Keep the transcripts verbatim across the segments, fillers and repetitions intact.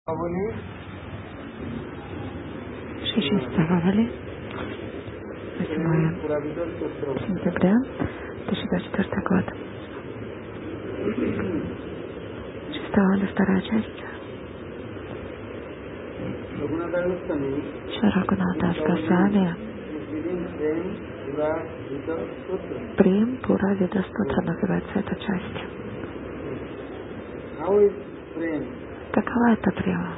Шиши Ставали, восьмое сентября две тысячи двадцать четвёртый год. Шеставали, вторая часть. Рагунатас Госвами. Прем Пура Вида Стутра называется эта часть. Какова эта према?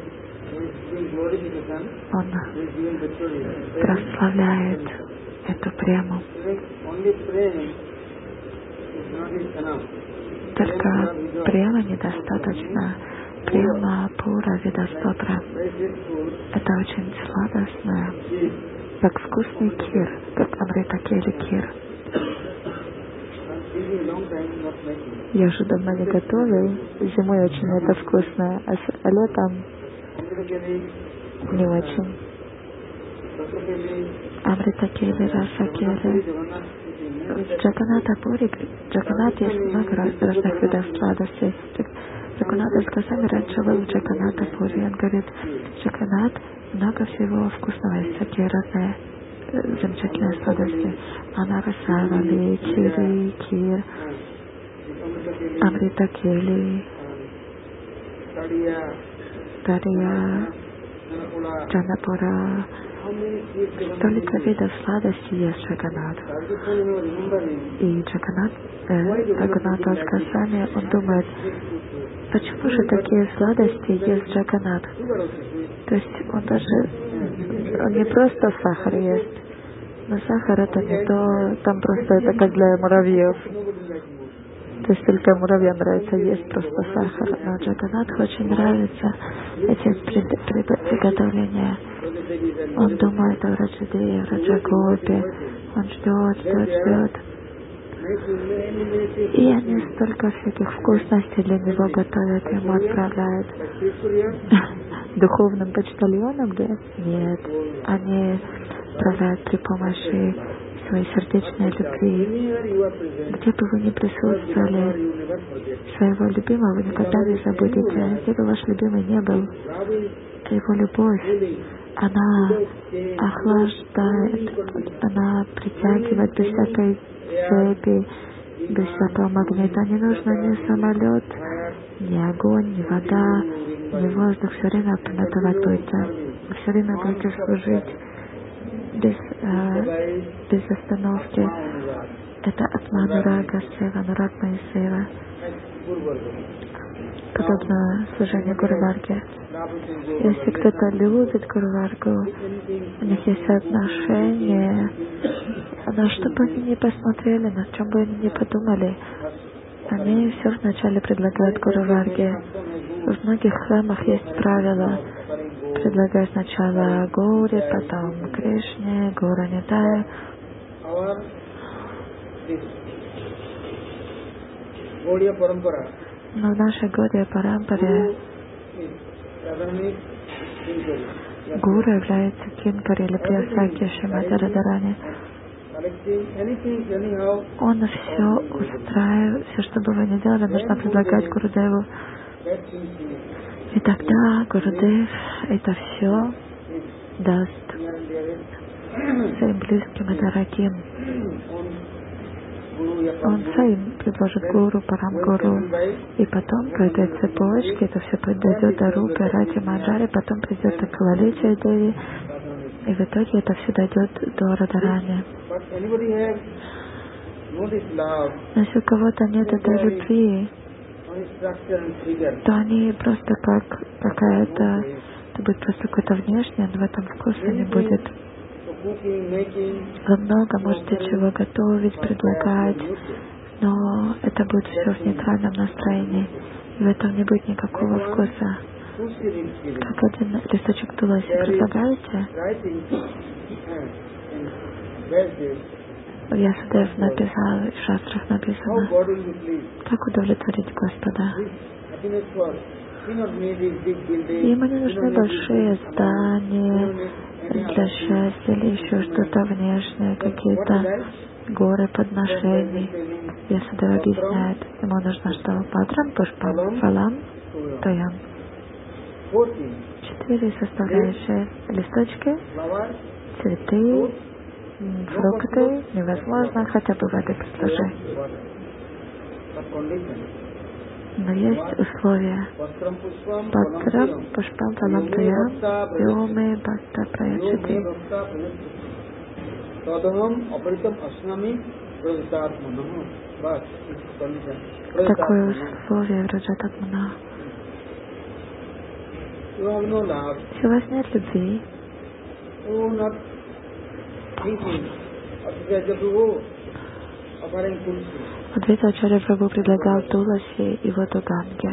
Он прославляет эту прему. Только према недостаточно. Према Пура Видастотра. Это очень сладостное, как вкусный кир, как Амрита Кели кир. Я уже давно не готовил. Зимой очень это вкусно, а, с, а летом не очень. Амрита Кели, Раса Кели. В Джаганната Пури, Джаганат есть много разных видов сладостей. Джаганат Госвами раньше был в Джаганната Пури. Он говорит, Джаганат много всего вкусного есть, всякие разные замечательные сладости. Анарасавали, Кири, Кир, Амрита Кели, Дария, Джанапура. Столько видов сладости есть Джаганат. И Джаганат, э, Рагунатас Госвами, он думает, почему же такие сладости есть Джаганат? То есть он даже, он не просто сахар ест, но сахар это не то, там просто это как для муравьев. То есть только муравьям нравится есть просто сахар, но Джаганат очень нравится эти приготовления. Он думает о Раджадее, Раджагопе, он ждет, ждет, ждет. И они столько всяких вкусностей для него готовят, ему отправляют. Духовным почтальонам, да? Нет. Они отправляют при помощи своей сердечной любви. Где бы вы ни присутствовали, своего любимого вы никогда не забудете. Где бы ваш любимый не был, его любовь, она охлаждает, она притягивает без всякой цепи, без всякого магнита. Не нужно ни самолет, ни огонь, ни вода, ни воздух. Все время подавать будете. Все время будете служить без, э, без остановки. Это Атманурага Сева, Нурагма и Сева. Подобно служению Гуруварге. Если кто-то любит Гуруваргу, у них есть отношения, на что бы они ни посмотрели, на чем бы они ни подумали, они все вначале предлагают Гуруварге. В многих храмах есть правило предлагать сначала Гауре, потом Кришне, Гаура Нитае. Но в нашей Гаудия Парампаре Гуру является Кинкари или Приясаки Шримати Радарани. Он все устраивает, все, что бы вы ни делали, нужно предлагать Гурудеву. И тогда Гурудев это все даст своим близким и дорогим. Он сам предложит гуру, парам-гуру, и потом по этой цепочке это все дойдет до Рупы, Рати, Маджари, потом придет до Кавалича Деви, и в итоге это все дойдет до Радарани. Но если у кого-то нет этой любви, то они просто как какая-то, это будет просто какое-то внешнее, но в этом вкуса не будет. Вы много можете чего готовить, предлагать, но это будет все в нейтральном настроении. И в этом не будет никакого вкуса. Как один листочек туласи предлагаете? Я Ясудев написал, в шастрах написано, как удовлетворить Господа. Ему не нужны большие здания для счастья или еще что-то внешнее, какие-то горы подношений. Ясудев объясняет, ему нужно что? Патрам, пушпам, фалам, тоям. Четыре составляющие: листочки, цветы, фрукты. Невозможно хотя бы воды предложить. Но есть условия. Патрам, пушпам, палам, туям, йоме, бхакта, праячати. Такое условие Враджататмана. Если у вас нет любви, Адвайта Ачарья Прабху предлагал Туласи и воду Ганге.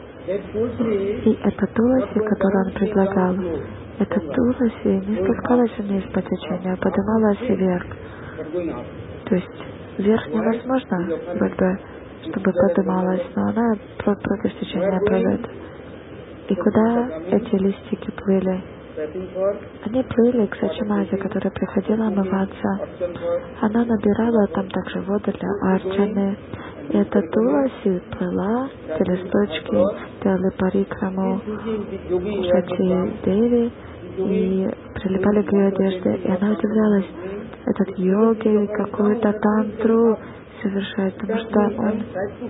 И эта Туласи, которую он предлагал, эта Туласи не спускалась вниз по течению, а поднималась вверх. То есть вверх невозможно, как бы, чтобы поднималась, но она против течения плывет. И куда эти листики плыли? Они плыли к Сачимаде, которая приходила омываться. Она набирала там также воду для арчаны. И эта Туласи плыла, те листочки делали парикраму Сачи Деви и прилипали к ее одежде. И она удивлялась, этот йоги какую-то тантру совершает, потому что он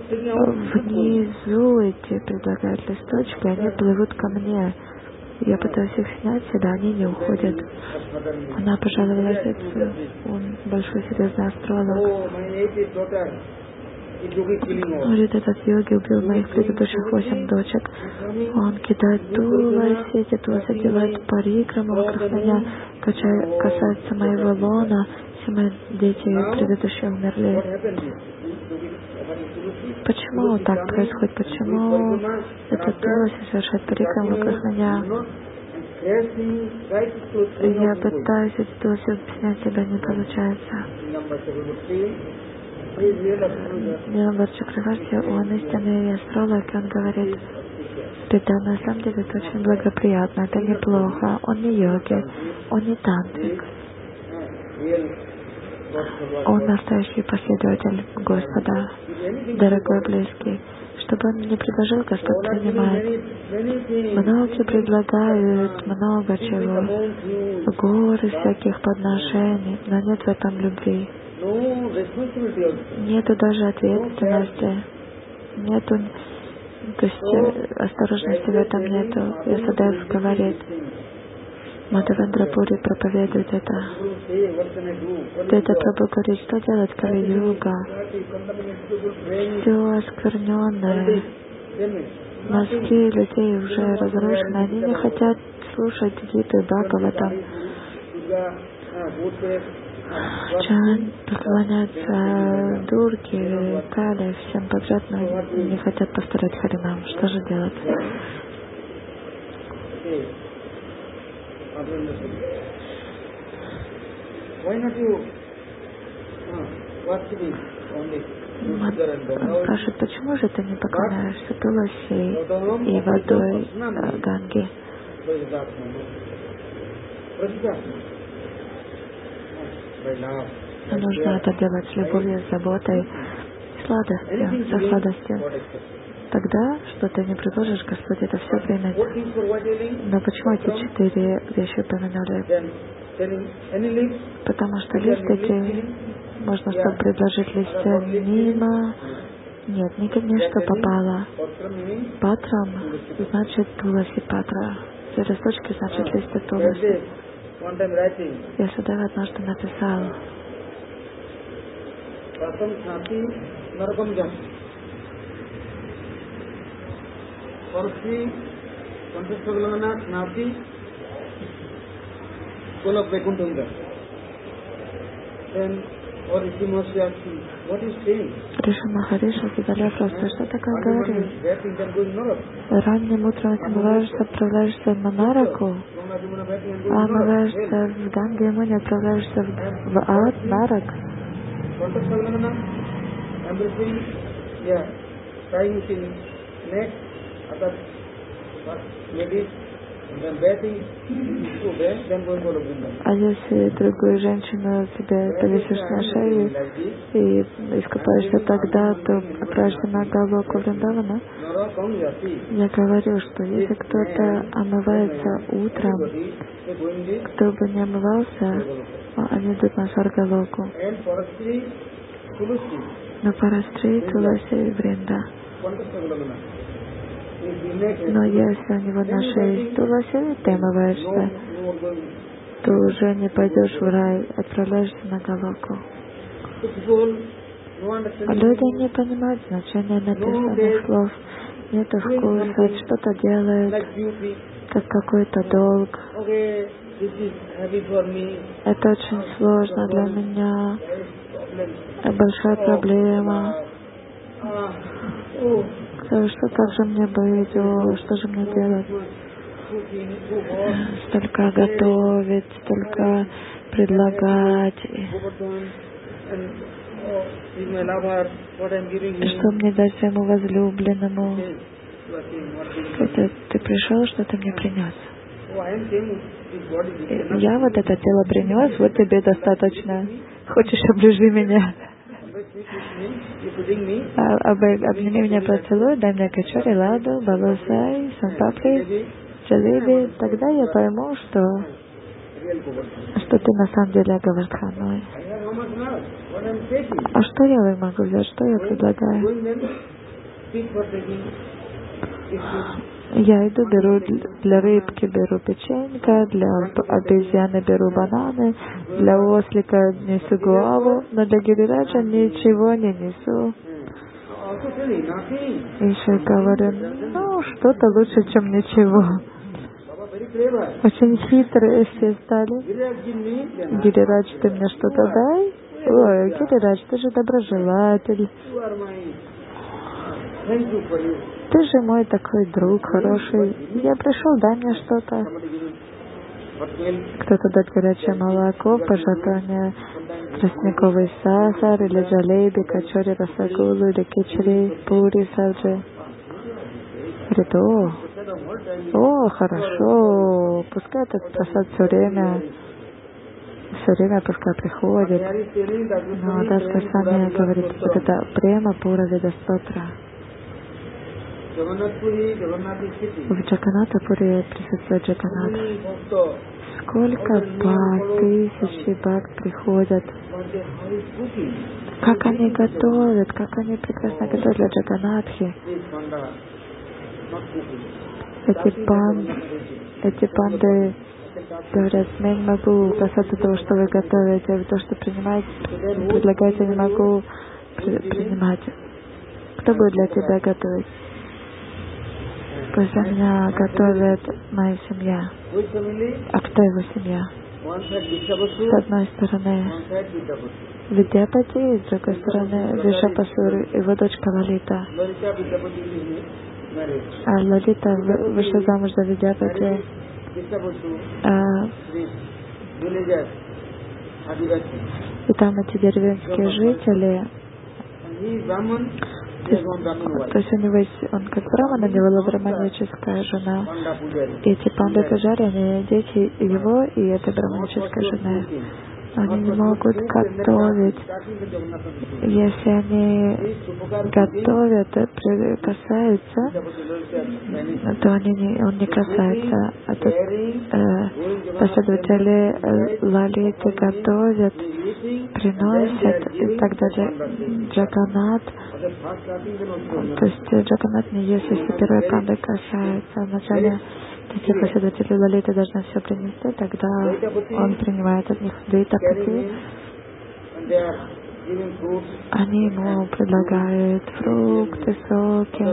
внизу эти предлагает листочки, они плывут ко мне. Я пытаюсь их снять, да, они не уходят. Она пожаловалась отцу, он большой серьезный астролог. Говорит, этот йоги убил моих предыдущих восемь дочек. Он кидает туласи, эти туласи делает парикраму вокруг меня, касается моего лона, все мои дети предыдущие умерли. Почему так происходит? Почему это туласи совершает парикраму вокруг меня? Я пытаюсь эти туласи снять, себя не получается. Нилабхар Чакраварти, он истинный астролог, и он говорит, да, на самом деле это очень благоприятно, это неплохо, он не йоги, он не тантрик, он настоящий последователь Господа, дорогой близкий. Чтобы он мне предложил, Господь принимает. Многие предлагают много чего, горы всяких подношений, но нет в этом любви. Нету даже ответственности, нету, то есть осторожности в этом нету. Ясадев говорит, Мадхавендра Пури проповедует это. Это Прабху говорит, что делать, Кали-юга? Все оскверненное. Мозги людей уже разрушены, они не хотят слушать Гиту и Бхагаватам. Чан поклоняться Дурге, Кали, всем подряд, но не хотят повторять Харинам. Что же делать? Он спрашивает, почему же ты не поклоняешься Туласи и водой Ганги? Но нужно это делать с любовью, с заботой, сладостью, со сладостью. Тогда, что ты не предложишь, Господь это все примет. Но почему эти четыре вещи упомянули? Потому что листики, можно что предложить листья мимо. Нет, никак не что попало. Патрам значит Туласи Патра. Все листочки значит листья Туласи. Я сюда однажды написал. Парси, Пантасвагалана, Снати, Kola Vaikuntanga. Then, or Rishi Maharshi asked him, what is saying? Риши Махариша задали вопрос, что такое говорит? Ранним утром отмываешься, отправляешься на Нараку, а омываешься в Ганге, ему не отправляешься в, в ад, Нарак. А если другую женщину себе повесишь на шею и искупаешься тогда, то отправишься на Галоку Вриндавана? Я говорю, что если кто-то омывается утром, кто бы не омывался, они идут на Саргалоку. Но Парастри, Туласи и Вринда. Но если у него на шее есть Туласи, ты омываешься, то уже не пойдешь в рай, отправляешься на Галоку. А люди не понимают значения написанных слов, нету вкуса, что-то делают, как какой-то долг. Это очень сложно для меня, большая проблема. Что как же мне быть, о, что же мне делать? Столько готовить, столько предлагать. Что мне дать своему возлюбленному? Это ты пришел, что ты мне принес? Я вот это тело принес, вот тебе достаточно. Хочешь, оближи меня? А, об, обними меня, поцелуй, дай мне качори, ладу, балусай, санпапри, джалиби. Тогда я пойму, что, что ты на самом деле Гавардханой. А что я могу взять? Что я предлагаю? Я иду, беру для рыбки беру печенька, для обезьяны беру бананы, для ослика несу гуаву, но для гирираджа ничего не несу. Еще говорю, ну, что-то лучше, чем ничего. Очень хитрые все стали. Гирирадж, ты мне что-то дай? Ой, Гирирадж, ты же доброжелатель. Ты же мой такой друг хороший. Я пришел, дай мне что-то. Кто-то дает горячее молоко, пожатание, тростниковый сахар, или джалеби, качори, расагулу, или кичри, пури, сабджи. Говорит, о, о, хорошо, пускай этот просад все время, все время пускай приходит. Но Дас Госвами говорит, вот это према пура вида стотра. В Джаганатапуре присутствует Джаганат. Сколько бхакт, тысячи бхакт приходят. Как они готовят, как они прекрасно готовят для Джаганатхи. Эти панды, эти панды говорят, я не могу касаться того, что вы готовите, то, что принимаете, предлагаете, я не могу при, принимать. Кто будет для тебя готовить? Пусть за меня готовит моя семья. А кто его семья? С одной стороны Видяпати, с другой стороны Вишапасур, его дочка Лалита. А Лалита вышла замуж за Видяпати. А, и там эти деревенские жители, то есть, то есть у него есть, он как браман, у него браманическая жена. И эти панды Каджари, они дети его и этой браманической жены. Они не могут готовить. Если они готовят, касаются, то они не, он не касается. А тут э, последователи э, Лалиты готовят, приносят, и тогда Джаганат, то есть Джаганат не ест, если первые панды касаются. Вначале эти последователи Лалиты должны все принести, тогда он принимает от них Двитапати. Они ему предлагают фрукты, соки,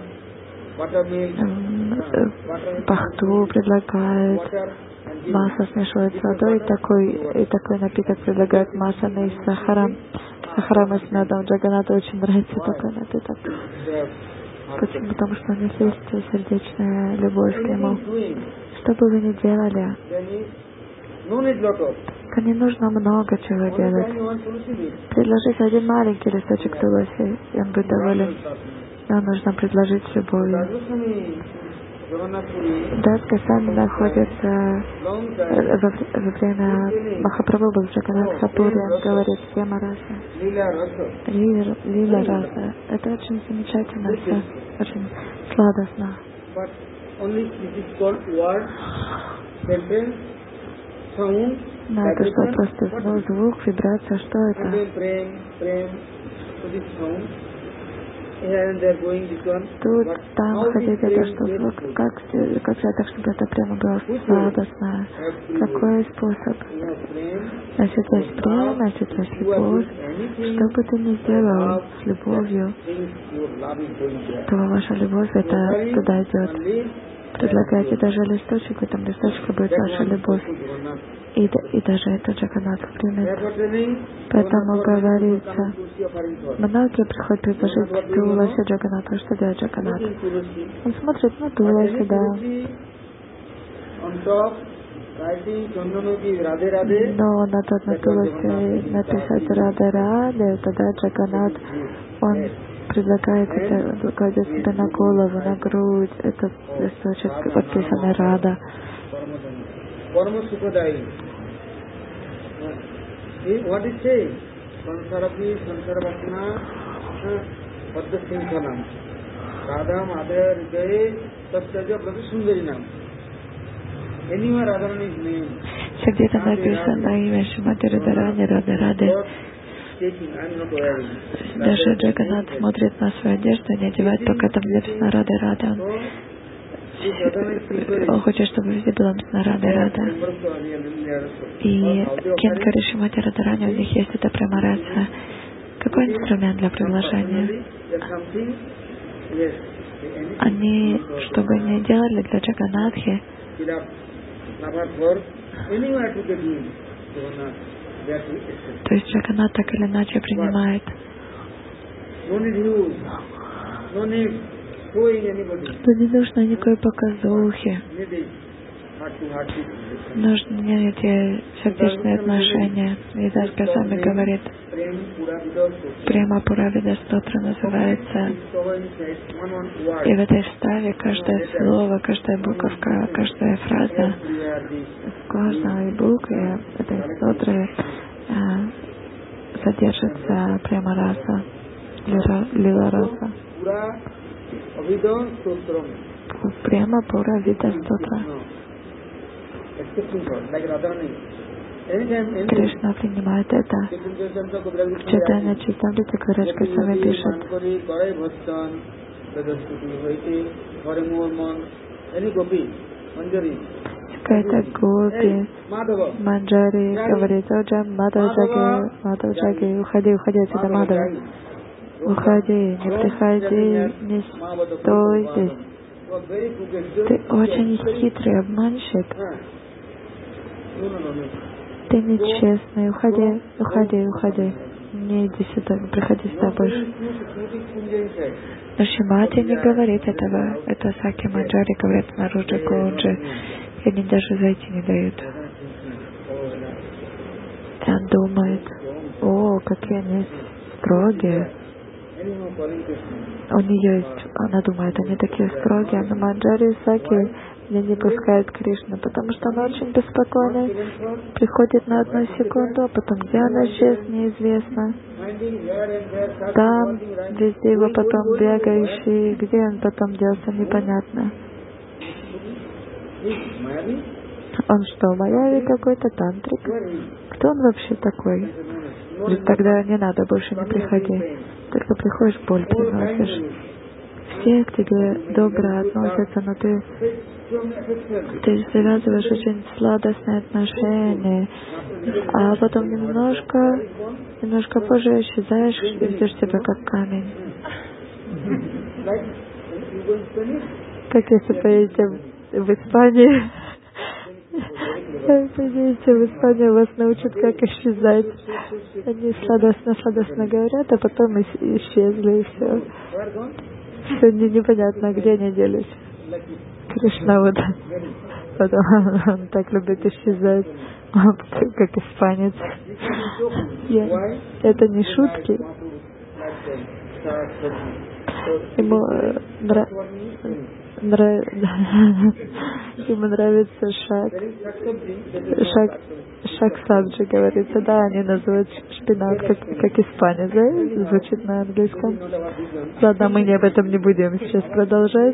пахту предлагают, масло смешивают с водой, и такой, и такой напиток предлагают масляный с сахаром. Сахаром и с медом. Джаганату очень нравится такой напиток. Почему? Потому что у них есть сердечная любовь к нему. Что бы вы ни делали, то не нужно много чего делать. Предложить один маленький листочек туласи, и он будет доволен. Но нужно предложить с любовью. Дас Госвами находится во, во время Махапрабху Джаганнатха-пури, он говорит Сема Раса, Лила, Лила Раса. Это очень замечательно, все очень сладостно. Но это что, просто ну, звук, вибрация, что это? Тут, там ходить, это что звук, как, как сделать так, чтобы это прямо было сладостно? Какой способ? Значит, есть прем, значит, есть любовь. Что бы ты ни сделал с любовью, то ваша любовь это туда идет. Предлагайте даже листочек, в этом листочке будет ваша любовь. И, и даже это Джаганнатха примет. Поэтому говорится, многие приходят предложить Туласи Джаганнатху. Что делает Джаганнатх? Он смотрит на Туласи, да. Но на тот на Туласи написать Раде Раде, тогда Джаганнатх, он предлагает это, кладет себе на голову, на грудь, этот листочек подписанный Рада. What is saying? Sansarapi, Sansarabhasana, Padda Sinkhanam. Radha Madhya Hridaye Tattaja Pratisунdarinam. Anywhere Radharani's name. Все где-то написано имя Шримати Радхарани, Рады Рады. Даже Джаганнат смотрит на свою одежду и не одевает, только там написано Рады Рада. Он хочет, чтобы везде было написано Рада Рада. И Кенкари Шримати Радхарани, у них есть это прямо раса. Какой инструмент для приглашения? Они, что бы ни делали для Джаганнатхи, то есть Джаганнат так или иначе принимает. Что не нужно никакой показухи. Нужны эти сердечные отношения. И Дас Госвами говорит, Према Пуравида Стотра называется. И в этой вставе каждое слово, каждая буковка, каждая фраза, в каждой букве этой стотры содержится Према Раса, Лила Раса. Према Пуравида Стотра. Кришна принимает это. В Чайтанья Чайтамрите Квираш Госвами пишет. Какая-то гопи, манджари, говорит, оджа, Мадхава Джаги, Мадхава Джаги, уходи, уходи отсюда, Мадхава. Уходи, не приходи, не стой здесь. Ты очень хитрый обманщик. Ты нечестный. Уходи, уходи, уходи. Не иди сюда, не приходи сюда больше. Но Шримати не говорит этого. Это Саки Манджари говорят снаружи Кунджи. И они даже зайти не дают. И он думает, о, какие они строгие. У нее есть, она думает, они такие строгие, но Манджари и Саки меня не пускает Кришна, потому что она очень беспокойная, приходит на одну секунду, а потом где она исчез, неизвестно. Там, везде его потом бегающий, где он потом делся, непонятно. Он что, майяви какой-то, тантрик? Кто он вообще такой? Ведь тогда не надо, больше не приходи. Только приходишь, боль приносишь. Все к тебе добро относятся, но ты, ты завязываешь очень сладостные отношения, а потом немножко, немножко позже исчезаешь и ведешь себя как камень. Как если поедете в Испанию, поедете в Испанию, вас научат, как исчезать. Они сладостно-сладостно говорят, а потом исчезли, и все. Все не, непонятно, где они делись. Кришна вот, вот он, он так любит исчезать, как испанец. Я, это не шутки. Ему, Ему нравится шаг. Шаг, шаг сабджи, говорится. Да, они называют шпинат, как, как испанец, да? Звучит на английском. Ладно, мы не об этом не будем сейчас продолжать.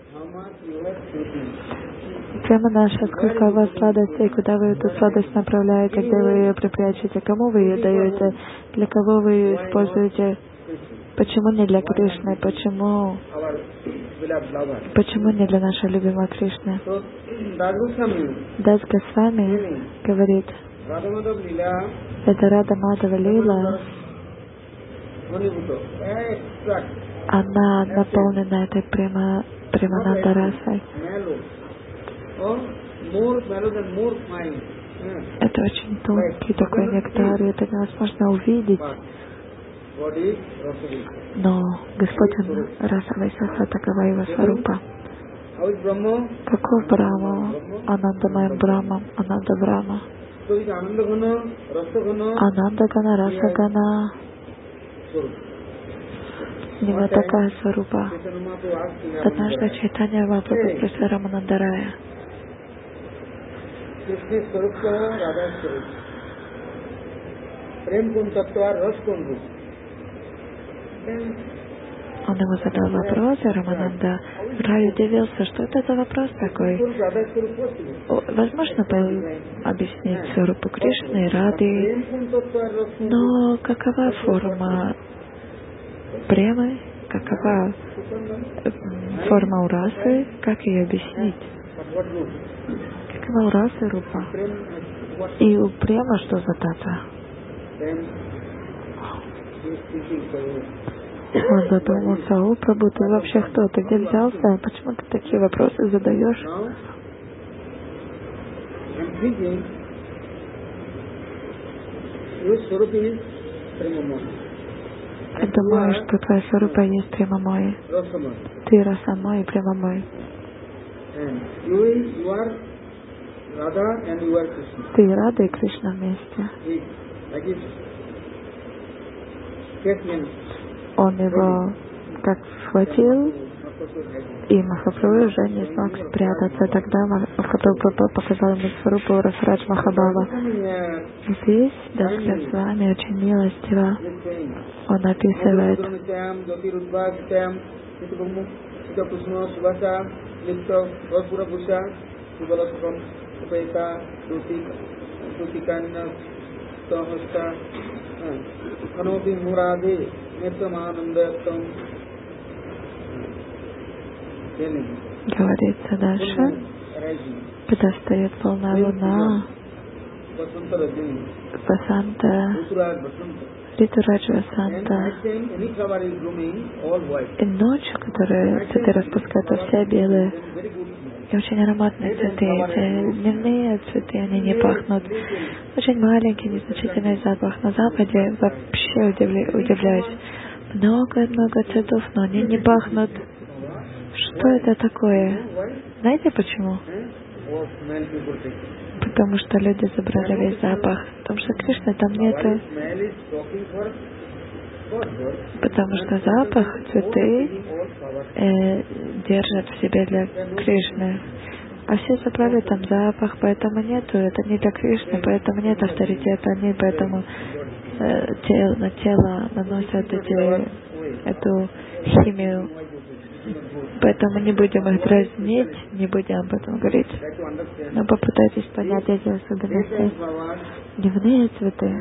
Тема наша, сколько у вас сладостей, куда вы эту сладость направляете, где вы ее припрячете, кому вы ее даете, для кого вы ее используете, почему не для Кришны, почему, почему не для нашей любимой Кришны. Дас Госвами говорит, это Рада Мадхава Лила, она наполнена этой према, Премананда расой. Это очень тонкий такой нектар, и это невозможно увидеть. Но Господь, Он расовый саса, такова его сварупа. Каков Брахма? Анандамаем Брахма, Ананда Брахма. Ананда Гана, Раса Гана. У него такая сварупа. Однажды Чайтанья Махапрабху спросил Раманандарая. Он ему задал вопрос, и Рамананда Рай удивился, что это за вопрос такой. Возможно было объяснить сварупу Кришны и Рады, но какова форма премы, какова форма у расы, как ее объяснить? Какова у расы рупа? И у према что за тата? Он задумался, о, Прабху, ты вообще кто? Ты где взялся? Почему ты такие вопросы задаешь? Я думаю, что твоя сварупа есть Премамой. Ты Расамой и Премамой. Ты Рада и Кришна вместе. Он его как схватил, и Махапрабху уже не смог спрятаться. Тогда Махапрабху показал ему сварупу Расарадж Махабхава. Здесь Дас Госвами очень милостиво он описывает говорится дальше, когда стоит полная луна, Васанта, Ритурадж Васанта, и ночью, которые цветы распускаются, все белые, и очень ароматные цветы, эти дневные цветы, они не пахнут, очень маленький, незначительный запах. На Западе вообще удивля... удивляюсь, много-много цветов, но они не пахнут. Что это такое? Знаете почему? Потому что люди забрали весь запах. Потому что Кришны там нету. Потому что запах, цветы э, держат в себе для Кришны. А все забрали там запах, поэтому нету. Это не для Кришны, поэтому нет авторитета. Они поэтому э, тело, на тело наносят эти, эту химию. Поэтому не будем их дразнить, не будем об этом говорить. Но попытайтесь понять эти особенности. Дневные цветы.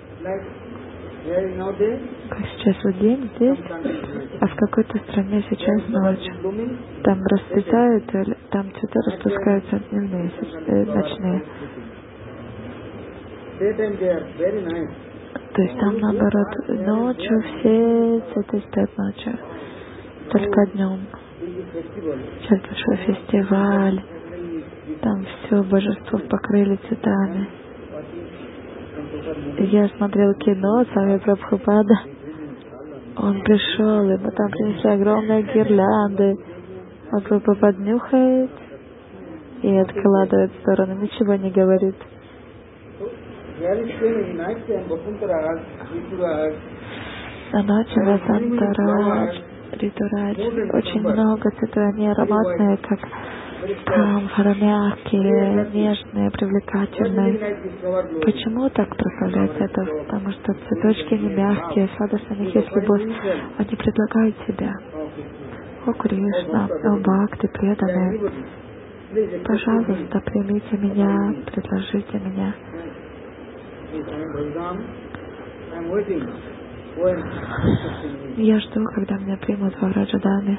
Как сейчас вот день здесь, а в какой-то стране сейчас ночь. Там расцветают, там цветы распускаются дневные, э, ночные. То есть там наоборот, ночью все цветы стоят ночью. Только днем. Сейчас большой фестиваль. Там все божество покрыли цветами. Я смотрел кино с вами Прабхупада. Он пришел, и мы там принесли огромные гирлянды. А Прабхупад нюхает и откладывает в сторону, ничего не говорит. А ночью Васанта Радж Ритурач. Очень много цветов, они ароматные, как камфора, мягкие, нежные, привлекательные. Почему так прославляется это? Потому что цветочки не мягкие, сладостные, у них есть любовь. Они предлагают себя. О Кришна, о Бхакти, преданные, пожалуйста, примите меня, предложите меня. Я жду, когда меня примут во Враджадане.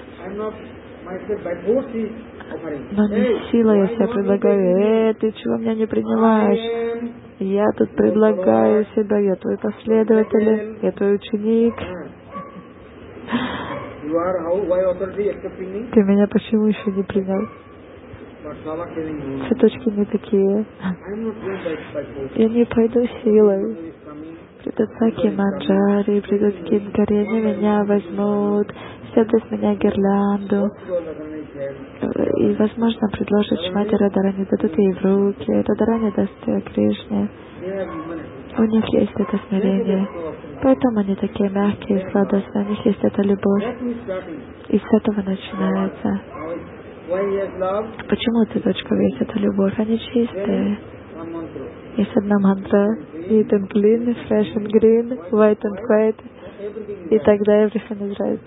Но не силой я себя предлагаю. Э, ты чего меня не принимаешь? Я тут предлагаю себя, я твой последователь, я твой ученик. Ты меня почему еще не принял? Цветочки не такие. Я не пойду силой. Придут Саки Манджари, придут Кинкари, они меня возьмут, сядут с меня гирлянду. И, возможно, предложат Шримати Радарани, дадут ей в руки. Радарани даст ее Кришне. У них есть это смирение. Поэтому они такие мягкие, сладостные. У них есть эта любовь. И с этого начинается. Почему у цветочков есть эта любовь? Они чистые. Есть одна мантра. Neat and clean, fresh and green, white and white. И тогда everything is right.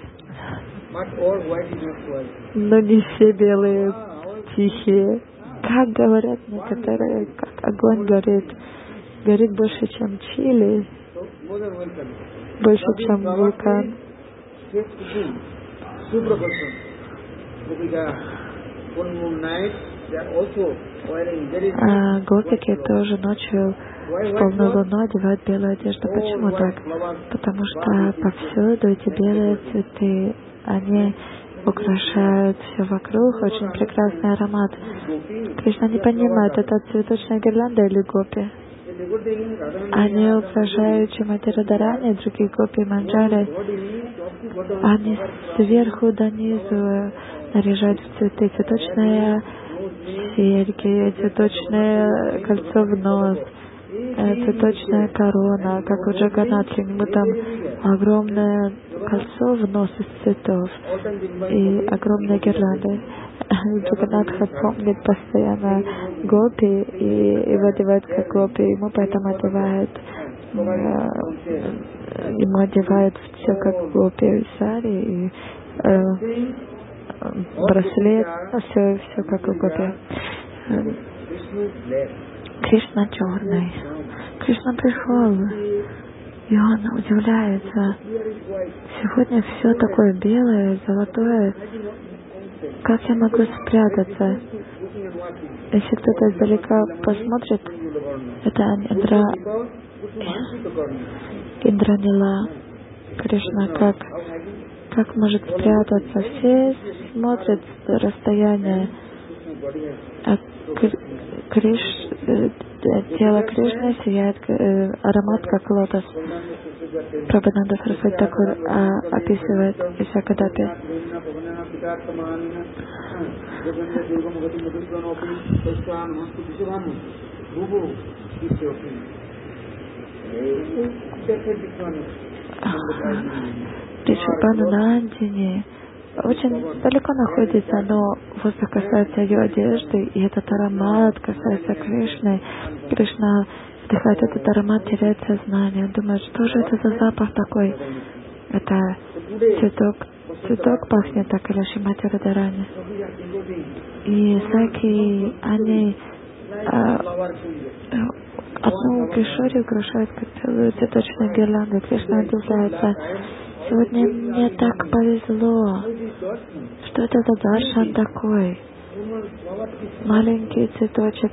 Но не все белые, тихие. Как говорят некоторые, как огонь горит. Горит больше, чем чили. Больше, чем вулкан. А гопики тоже ночью в полную луну одевают белую одежду. Почему так? Потому что повсюду эти белые цветы, они украшают все вокруг, очень прекрасный аромат. Кришна не понимает, это цветочная гирлянда или гопи. Они украшают Шримати Радарани, другие гопи Манджари. Они сверху до низу наряжают в цветы. Цветочные серьги, цветочное кольцо в нос, цветочная корона, как у Джаганатхи. Ему там огромное кольцо в нос из цветов и огромные гирлянды. Джаганатха помнит постоянно гопи и его одевают как гопи. Ему поэтому одевают ему одевают все как гопи, сари и э, браслет, все, все как у гопи. Кришна черный. Кришна пришел, и он удивляется. Сегодня все такое белое, золотое. Как я могу спрятаться? Если кто-то издалека посмотрит, это Индра, Индранила. Кришна как, как может спрятаться? Все смотрят с расстояния. А Криш, тело Кришны сияет э, аромат, как лотос. Прабхупада Сарасвати Такур а, описывает Висакадапи. Пришвабхану Нандини очень далеко находится, но воздух касается ее одежды, и этот аромат касается Кришны. Кришна вдыхает этот аромат, теряет сознание. Он думает, что же это за запах такой? Это цветок. Цветок пахнет так, или Шримати Радарани. И Саки, они а, одну кишори украшают как целую цветочную гирлянду. Кришна удивляется. Сегодня мне так повезло. Что это за даршан такой? Маленький цветочек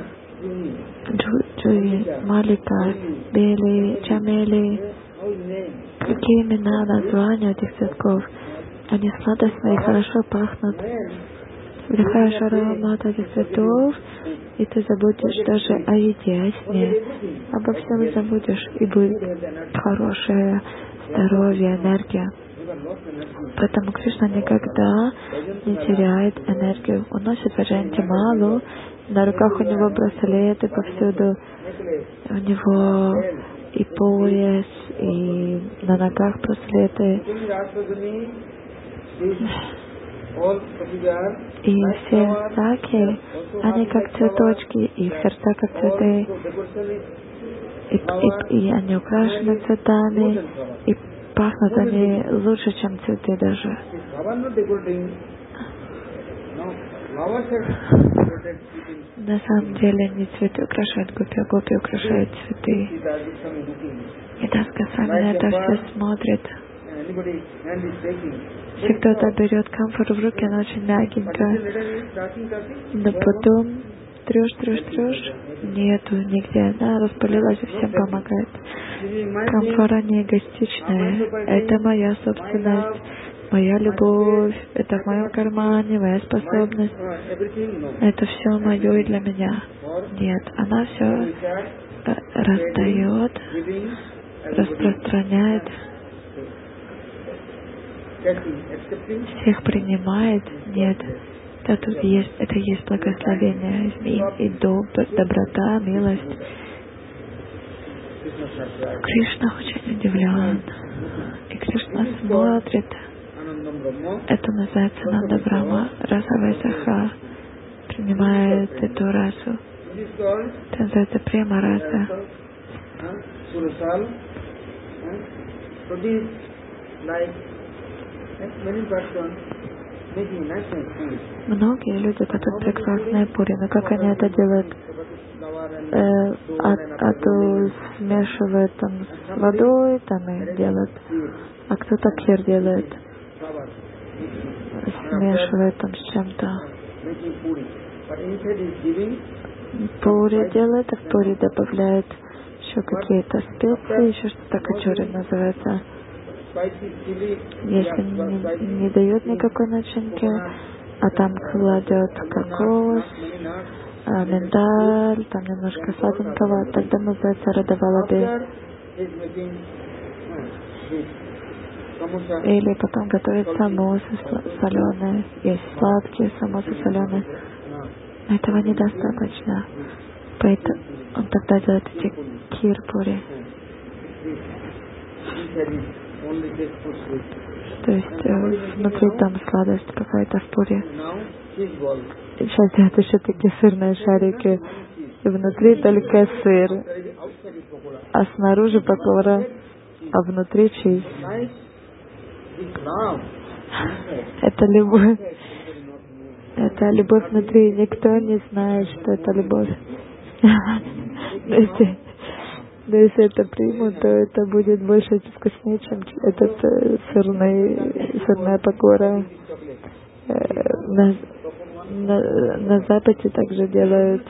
Джуи, Малика, Бели, Чамели. Какие имена, названия этих цветков? Они сладостные и хорошо пахнут. Вдыхаешь аромат этих цветов, и ты забудешь даже о еде, о сне. Обо всем забудешь, и будет хорошее здоровье, энергия. Поэтому Кришна никогда не теряет энергию. Он носит Ваджаянтималу, на руках у него браслеты повсюду, у него и пояс, и на ногах браслеты. И все саки, они как цветочки, и их сердца как цветы, и, и, и они украшены цветами, и пахнут они лучше, чем цветы даже. На самом деле не цветы украшают гопи, а гопи украшают цветы. И Дас Госвами на это все смотрит. Если кто-то берет камфор в руки, она очень мягенько, но потом трешь, трешь, трешь, нету нигде, она распылилась и всем помогает. Камфора не эгоистичная, это моя собственность, моя любовь, это в моем кармане, моя способность, это все мое и для меня. Нет, она все раздает, распространяет, всех принимает. Нет, это есть, это есть благословение, и, и добр, доброта, милость. Кришна очень удивлен, и Кришна смотрит. Это называется Нанда Брахма, расовая саха, принимает эту расу. Это называется према раса. Многие люди готовят прекрасные пури, но как они это делают? Э, а, а то смешивают там с водой, там и делают. А кто-то кхир делает, смешивает там с чем-то. Пури делает, а в пури добавляет еще какие-то специи, еще что-то качури называется. Если не, не дает никакой начинки, а там кладет кокос, а, миндаль, там немножко сладенького, тогда называется радавалаби. Или потом готовят самосы соленые, есть сладкие самосы соленые. Но этого недостаточно. Поэтому он тогда делает эти кирпури. То есть э, внутри там сладость какая-то в пуре. Сейчас делают еще такие сырные шарики. И внутри только сыр. А снаружи пакора, а внутри чиз. Это любовь. Это любовь внутри. Никто не знает, что это любовь. Но если, но если это примут, то это будет больше вкуснее, чем этот сырный, сырная пакора. На, на, на Западе также делают,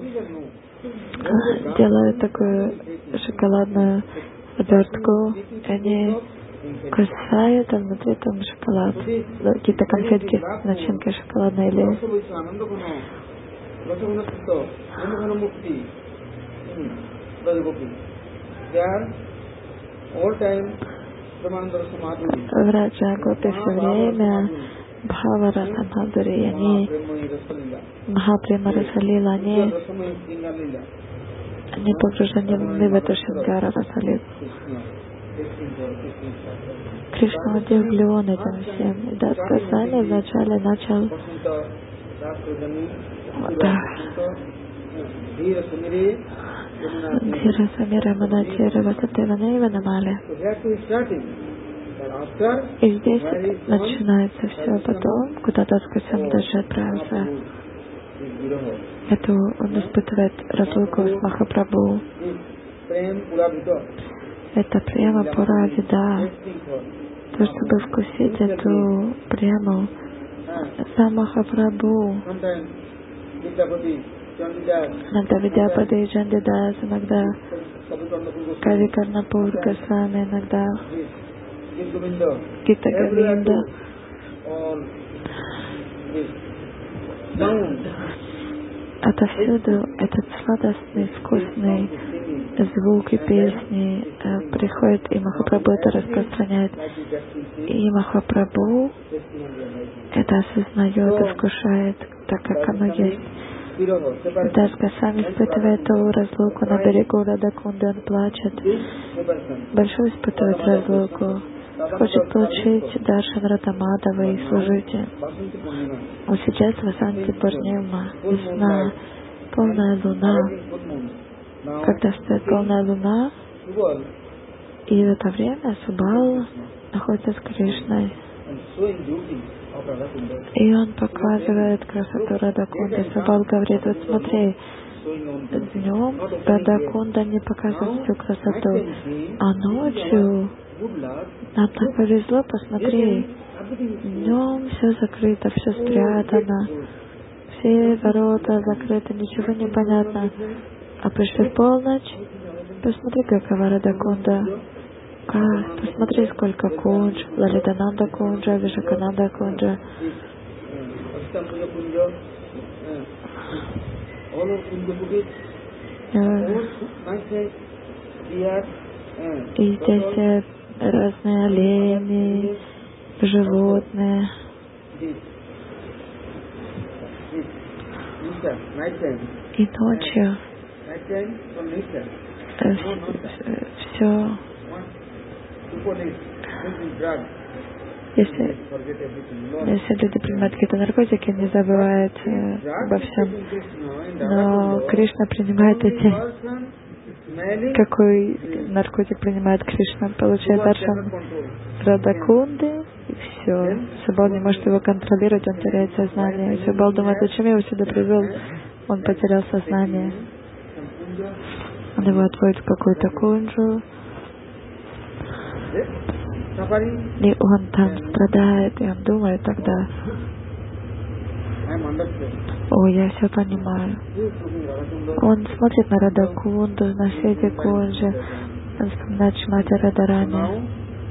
делают такую шоколадную обертку. Они кусают, а внутри там шоколад. Какие-то конфетки с начинкой шоколадной или... В Раджа Гопи все время Бхава Раса Мадхури, они Махапрема Расалила, они, они погружены в эту Шингара Расалилу. Кришна удивлен этим всем. И Дас Госвами вначале начал да. Дхира Самира Манатира Васатева Нейва Намали. И здесь начинается все. Потом, куда Дас Госвами даже отправился, это он испытывает разлуку с Махапрабху. Это према Пуравида. То, чтобы вкусить эту прему, сам Махапрабху, иногда Видяпада и Джандидас, иногда Кави Карнапур Госвами, иногда Гита Говинда. Отовсюду этот сладостный, вкусный звук и песни э, приходит, и Махапрабху это распространяет. И Махапрабху это осознает и вкушает, так как оно есть. Дас Госвами испытывает эту разлуку на берегу Радакунды, он плачет. Большой испытывает разлуку. хочет получить даршан Радамадава и служить. Вот сейчас Васанти Пурнима, весна, полная луна. Когда стоит полная луна, и в это время Субал находится с Кришной. И он показывает красоту Радакунды. Субал говорит: вот смотри, днем Радакунда не показывает всю красоту, а ночью нам так повезло, посмотри, днем все закрыто, все спрятано, все ворота закрыты, ничего не понятно. А пришли в полночь, посмотри, какова Радакунда. А, посмотри, сколько кунж, Лалитананда кунджа, Вишакананда кунджа. И здесь разные олени, животные. И ночью все. Если, если люди принимают какие-то наркотики, не забывают э, обо всем. Но Кришна принимает эти... Какой наркотик принимает Кришна? Получает даршан Радакунды, и все. Субал не может его контролировать, он теряет сознание. И Субал думает: зачем я его сюда привел? Он потерял сознание. Он его отводит в какую-то кунджу. И он там страдает, и он думает тогда: о, я все понимаю. Он смотрит на Радакунду, на все эти кунджи, он вспоминает Шримати Радарани.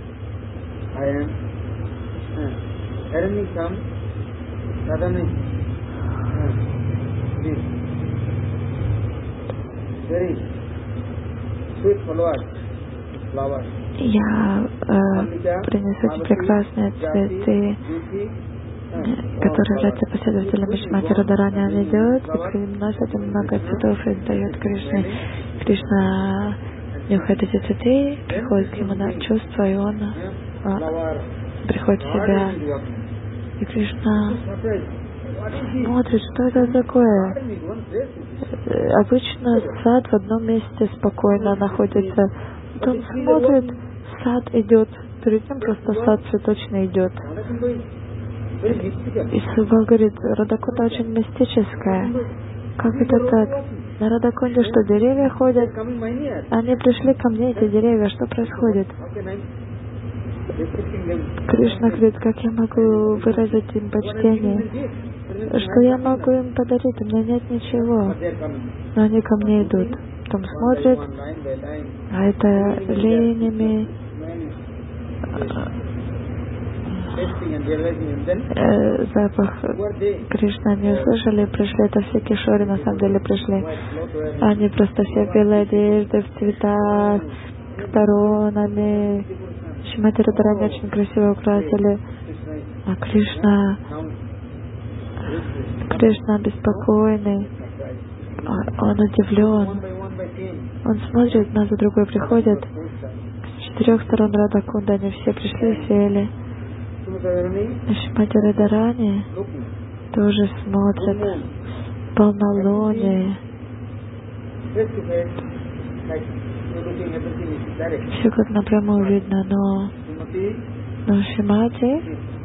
Я э, принесу эти прекрасные цветы, которые являются последователями Шримати Радарани. Он идет и приносит им много цветов и дает Кришне. Кришна нюхает эти цветы, приходит к нему на чувство, и он а, приходит в себя. И Кришна смотрит, что это такое. Обычно сад в одном месте спокойно находится. Вот он смотрит, сад идет, перед ним просто сад цветочный идет. И Субал говорит: Радакунда очень мистическая. Как это так? На Радакунде что, деревья ходят? Они пришли ко мне, эти деревья, что происходит? Кришна говорит: как я могу выразить им почтение? Что я могу им подарить? У меня нет ничего. Но они ко мне идут. Потом смотрят, а это ленями, э, запах Кришны они услышали, пришли, это все кишори на самом деле пришли. Они просто все в белой одежде, в цветах, с коронами. Шримати Радарани очень красиво украсили. А Кришна, Кришна беспокойный, он удивлен. Он смотрит, одна за другой приходят. С четырех сторон Радакунда они все пришли и сели. Шримати Радарани тоже смотрят. Полнолуние. Все как напрямую видно, но, но Шримати,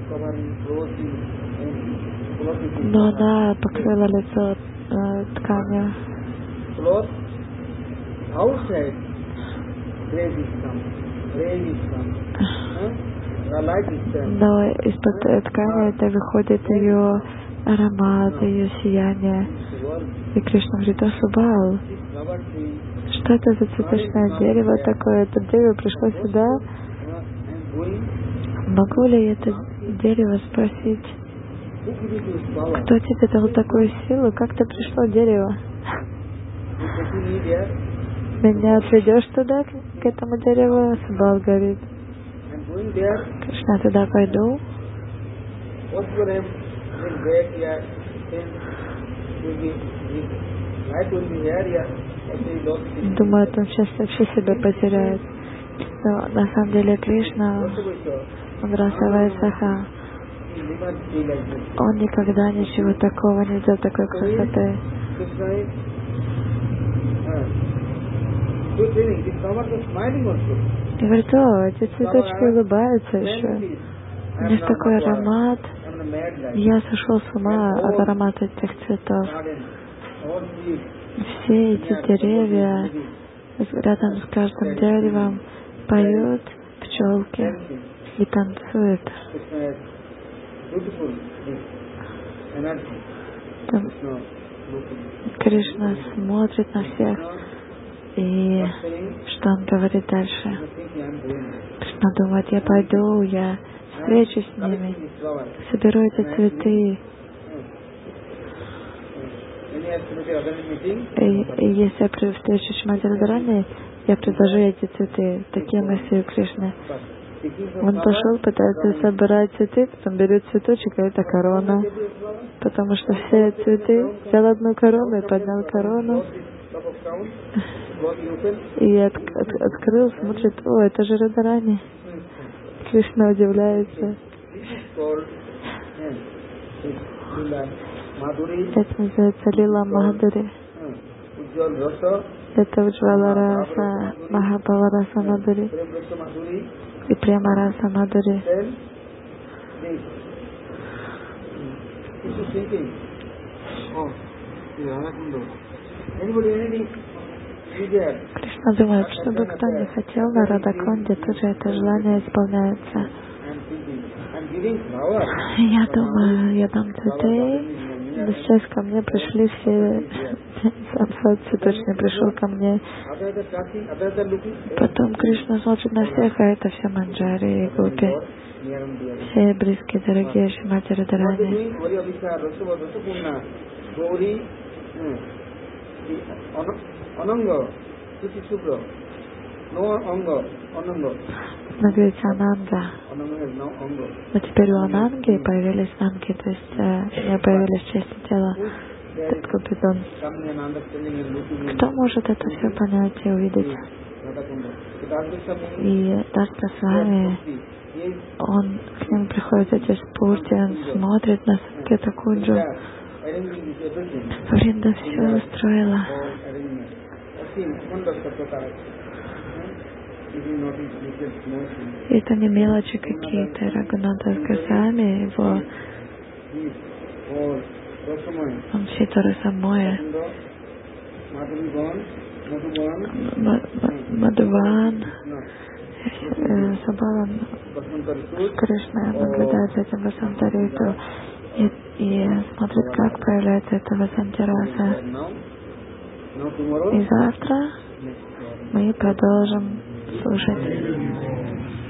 но она покрыла лицо э, тканью. Но из-под ткани это выходит ее аромат, ее сияние. И Кришна говорит: о, Субал, что это за цветочное дерево такое? Это дерево пришло сюда. Могу ли я это дерево спросить? Кто тебе дал такую силу? Как ты пришло, дерево? Меня отведешь туда, к этому дереву? Субал говорит: Кришна, туда пойду. Думает, он сейчас вообще себя потеряет. Но на самом деле Кришна, он Раса Вайсаха, он никогда ничего такого не делал, такой красоты. И говорит, о, эти цветочки улыбаются еще. У них такой аромат. Я сошел с ума от аромата этих цветов. Все эти деревья, рядом с каждым деревом поют пчелки и танцуют. Там Кришна смотрит на всех, и что он говорит дальше? Кришна думает, я пойду, я встречусь с ними, соберу эти цветы. И, и если я встречу Шримати Радхарани, я предложу эти цветы. Такие мысли у Кришны. Он пошел, пытается собирать цветы, потом берет цветочек, а это корона. Потому что все цветы, взял одну корону и поднял корону. И от, от, открыл, смотрит, о, это же Радхарани. Кришна удивляется. Это называется Лила Мадхури. Это Уджвала Раса, Махабхава Раса Мадхури и Према Раса Мадхури. Кришна думает, чтобы кто не хотел на Радхакунде, тут же это желание исполняется. Я думаю, я дам цветы. Но сейчас ко мне пришли все, сам сад цветочный пришел ко мне. Потом Кришна смотрит на всех, а это все манджари и гопи. Все близкие, дорогие Шримати Радхарани. Говорится Ананга. Но теперь у Ананги появились анги, то есть э, у нее появились части тела. Так говорит он. Кто может это все понять и увидеть? И Дашта с вами, он к нему приходит эти спорти, он смотрит на Санкета Кунджу. Вринда все устроила. Это не мелочи какие-то. Рагунатас Госвами, его он Ситара Самоя, Мадхуван, Сабалан, Кришна наблюдает за этим Васантариту и, и смотрит, как проявляется эта Васантираса. И завтра мы продолжим слушать.